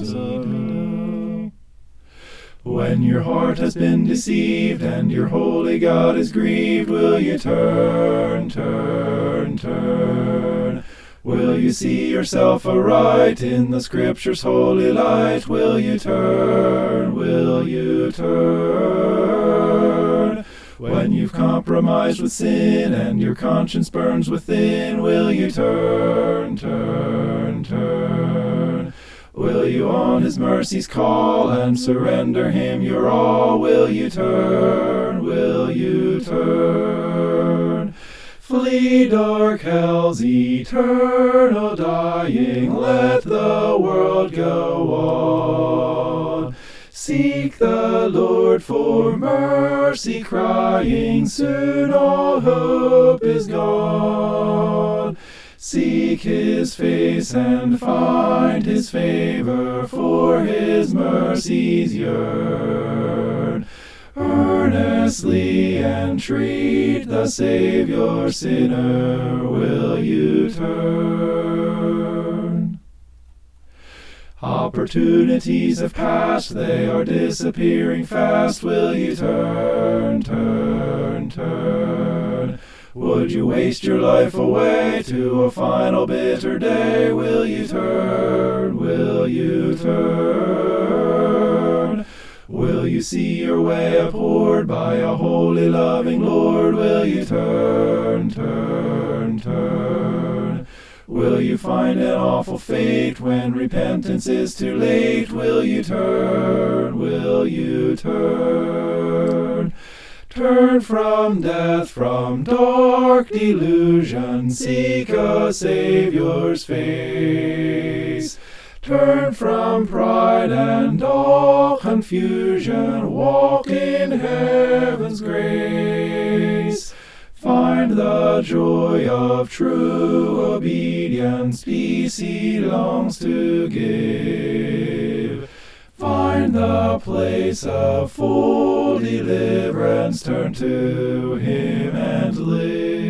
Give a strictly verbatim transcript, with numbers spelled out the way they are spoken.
of me. When your heart has been deceived and your holy God is grieved, will you turn, turn, turn? Will you see yourself aright in the Scripture's holy light? Will you turn, will you turn? When you've compromised with sin and your conscience burns within, will you turn, turn, turn? Will you on his mercies call and surrender him your all? Will you turn, will you turn? Flee dark hell's eternal dying, let the world go on. Seek the Lord for mercy, crying, soon all hope is gone. Seek his face and find his favor, for his mercies yearn. Earnestly entreat the Savior, sinner, will you turn? Opportunities have passed, they are disappearing fast. Will you turn, turn, turn? Would you waste your life away to a final bitter day? Will you turn, will you turn? Will you see your way abhorred by a holy, loving Lord? Will you turn, turn, turn? Will you find an awful fate when repentance is too late? Will you turn, will you turn? Turn from death, from dark delusion, seek a Saviour's face. Turn from pride and all confusion, walk in heaven's grace. Find the joy of true obedience, peace he longs to give. Find the place of full deliverance, turn to him and live.